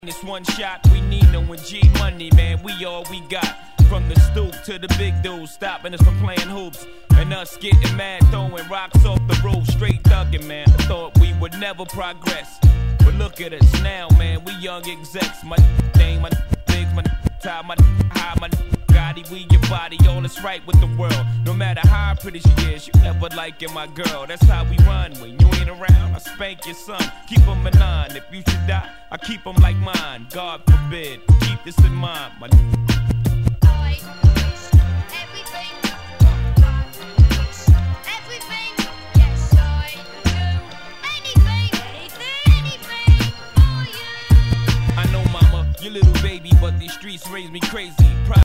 It's one shot, we need no one G money, man, we all we got. From the stoop to the big dudes, stopping us from playing hoops. And us getting mad, throwing rocks off the roof, straight thugging, man. I thought we would never progress, but look at us now, man, we young execs. My name, my bigs, my tie, my high, my Gotti, we your body, all is right with the world. No matter how pretty she is, you never liking my girl. That's how we run, when you ain't around, I spank your son. Keep him in line, if you should die, I keep him like mine. God forbid, keep this in mind, my your little baby, but these streets raise me crazy.